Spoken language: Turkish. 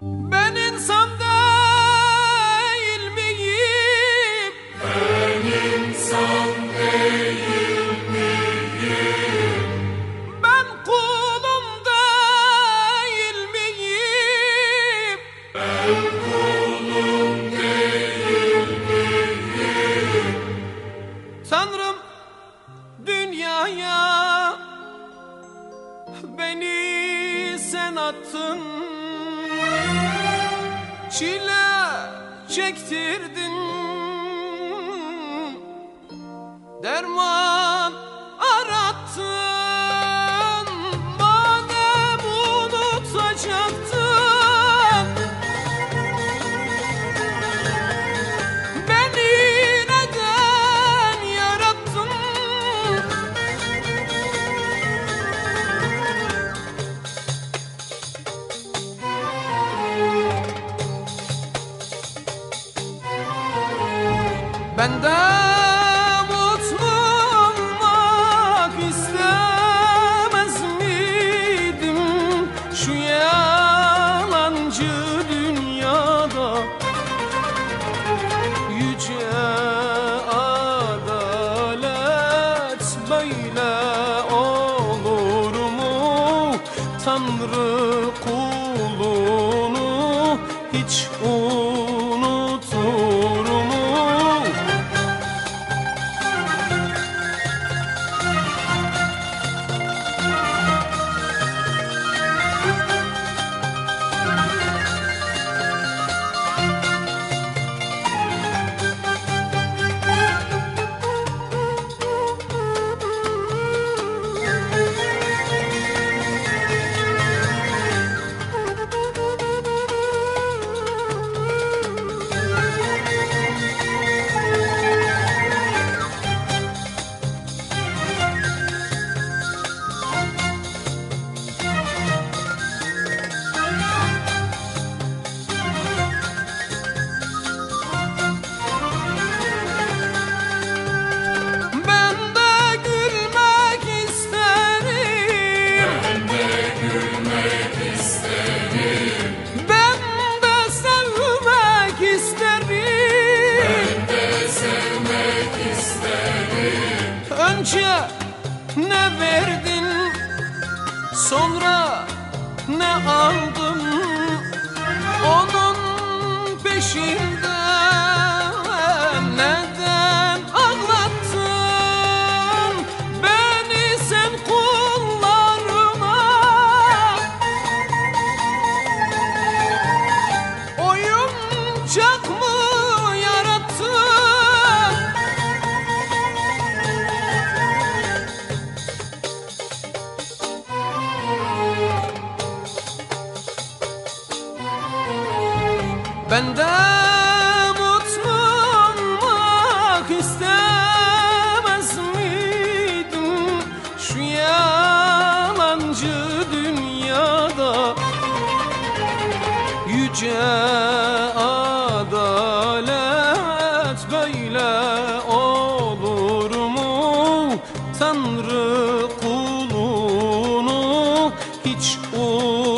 Ben insan değil miyim? Ben insan değil miyim? Ben kulum değil miyim? Ben kulum değil miyim? Tanrım dünyaya beni sen attın, çile çektirdin, derman arattın. Madem unutacaktın, beni neden yarattın? Ben de mutlu olmak istemez miydim şu yalancı dünyada? Yüce adalet böyle olur mu? Tanrı kulunu hiç unutur mu? Önce ne verdin, sonra ne aldın? Onun peşinden neden ağlattın? Beni sen kullarına oyuncak mı yarattın? Ben de mutlu olmak istemez miydim şu yalancı dünyada? Yüce adalet böyle olur mu? Tanrı kulunu hiç